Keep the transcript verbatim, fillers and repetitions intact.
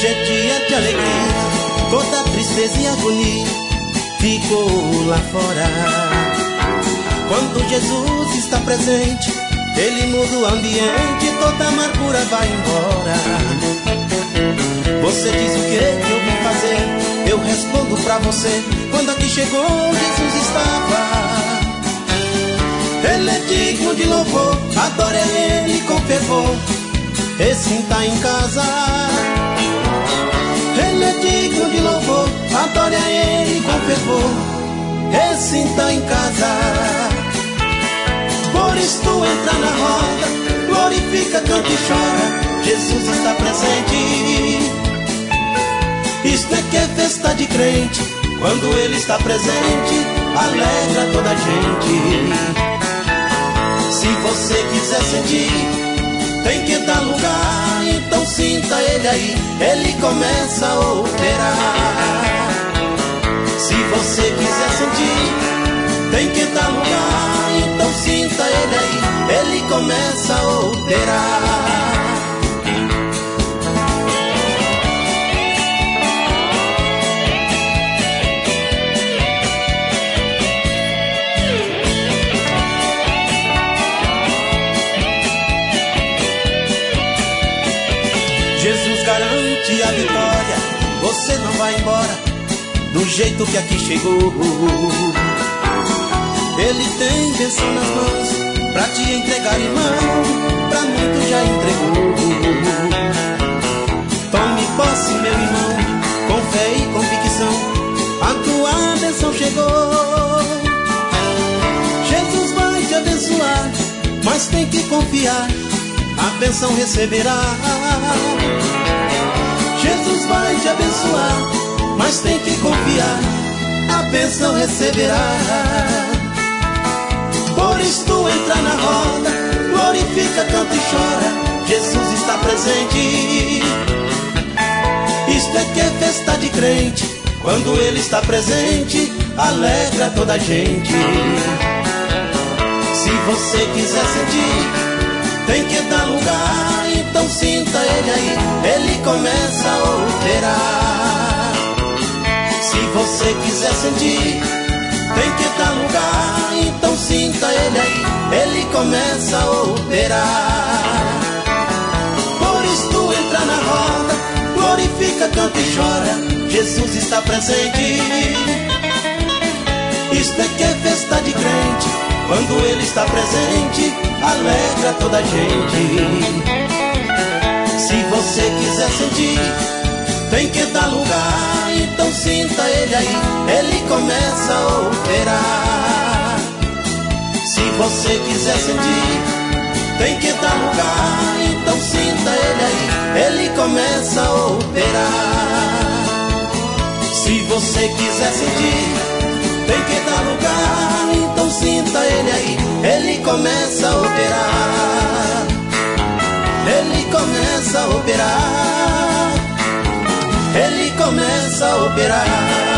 é dia de alegria, toda tristeza e agonia ficou lá fora. Quando Jesus está presente, Ele muda o ambiente, toda amargura vai embora. Você diz o que que eu vim fazer, eu respondo pra você. Quando aqui chegou, Jesus estava. Ele é digno de louvor, adore a Ele com fervor, e sinta em casa. Ele é digno de louvor, adore a Ele com fervor, e sinta em casa. Por isso tu entra na roda, glorifica, canta e chora, Jesus está presente. Isto é que é festa de crente, quando Ele está presente, alegra toda a gente. Se você quiser sentir, tem que dar lugar, então sinta Ele aí, Ele começa a operar. Se você quiser sentir, tem que dar lugar, então sinta Ele aí, Ele começa a operar. Jesus garante a vitória, você não vai embora do jeito que aqui chegou. Ele tem bênção nas mãos pra te entregar, irmão, pra muito já entregou. Tome posse, meu irmão, com fé e convicção, a tua bênção chegou. Jesus vai te abençoar, mas tem que confiar, a bênção receberá. Jesus vai te abençoar, mas tem que confiar, a bênção receberá. Por isso tu entra na roda, glorifica, canta e chora, Jesus está presente. Isto é que é festa de crente, quando Ele está presente, alegra toda a gente. Se você quiser sentir, tem que dar lugar, então sinta Ele aí, Ele começa a operar. Se você quiser sentir, tem que dar lugar, então sinta Ele aí, Ele começa a operar. Por isso tu entra na roda, glorifica, canta e chora, Jesus está presente. Isto é que é festa de crente, quando Ele está presente, alegra toda a gente. Se você quiser sentir, tem que dar lugar, então sinta Ele aí, Ele começa a operar. Se você quiser sentir, tem que dar lugar, então sinta Ele aí, Ele começa a operar. Se você quiser sentir, tem que dar lugar, então sinta Ele aí, Ele começa a operar. Ele começa a operar, Ele começa a operar.